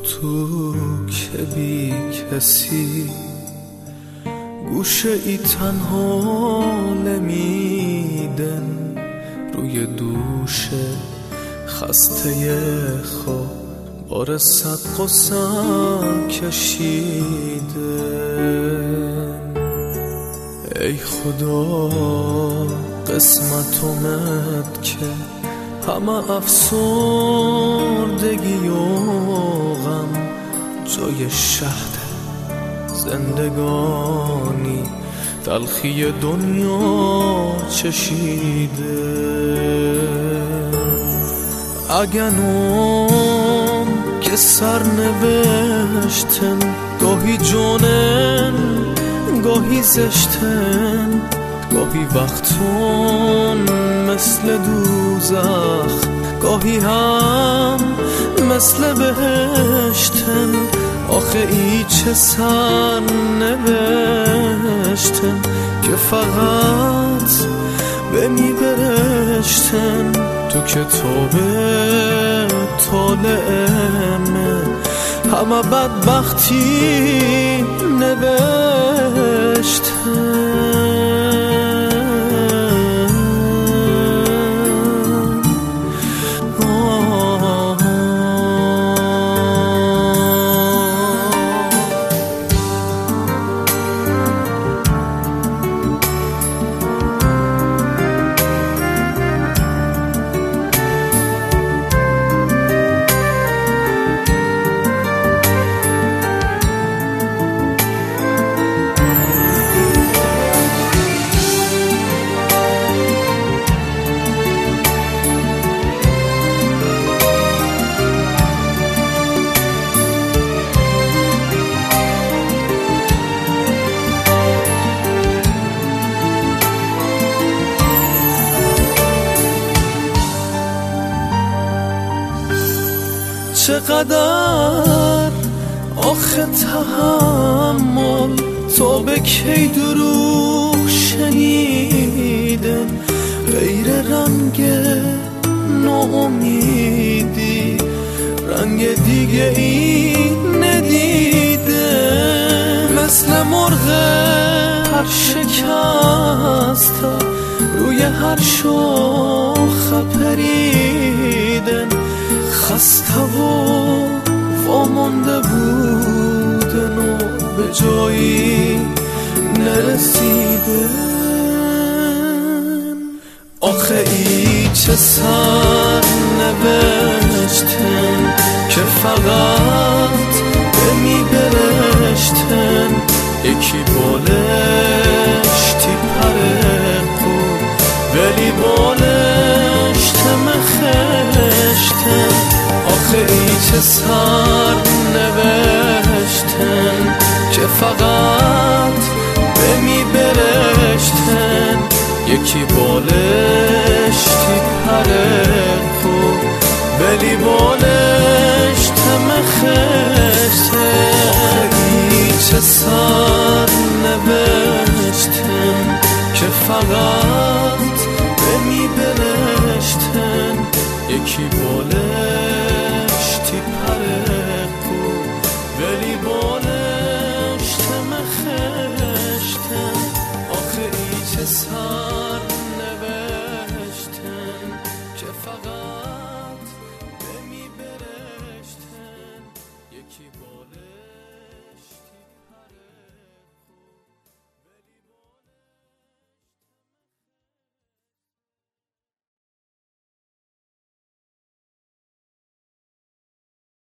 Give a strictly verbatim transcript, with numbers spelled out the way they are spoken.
تو که بی کسی گوشه ای تنها لمیدن روی دوشه خسته خواب بار صد قسم کشیدن. ای خدا قسمتومت که همه افسردگی و غم جای شهد زندگانی تلخی دنیا چشیده. اگنم که سر نوشتن گاهی جونن گاهی زشتن، گاهی وقتون مثل دوزخ گاهی هم مثل بهشتن. آخه ای چه سر نوشتن که فقط به می برشتن. تو کتاب طالعمه همه بدبختی نوشتن. چقدر آخه تحمل تا به کی دروغ شنیدن، غیر رنگ ناامیدی رنگ دیگه ای ندیده. مثل مرغ هر شکسته روی هر شاخه پریدن، خسته و وامانده بودن و به جایی نرسیدن. آخه ای چه سر نوشتن که فقط به می برشتن. یکی بالش تی پرقو ولی بالش تمخشتن. آخه ای چه سر نوشتن که فقط به می برشتن. یکی بالش تی پرقو ولی بالش تمخشتن. ای چه سر نوشتن که فقط به می برشتن. یکی بالش